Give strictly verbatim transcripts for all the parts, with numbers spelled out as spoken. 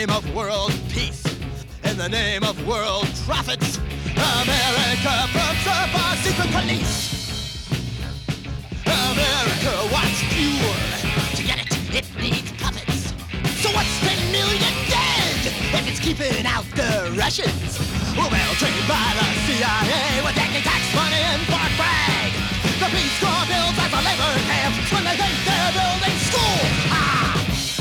name of world peace, in the name of world profits, America pumps up our secret police. America wants fuel. To get it, it needs puppets. So what's ten million dead if it's keeping out the Russians? Well, trained by the C I A with taking tax money and Fort Bragg. The Peace Corps builds as a labor camp when they think they're building schools. Ah!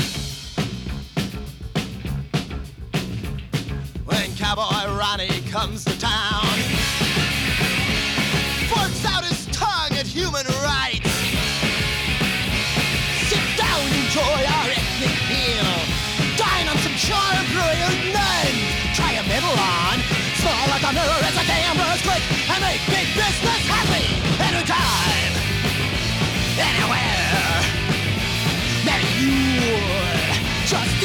When Cowboy Ronnie comes to town, forks out his tongue at human rights. Sit down, enjoy our ethnic meal. Dine on some charbroiled nuns. Try a middle on. Small like a mirror as a gambler's click. And make big business happy. Anytime. Anywhere. Maybe you just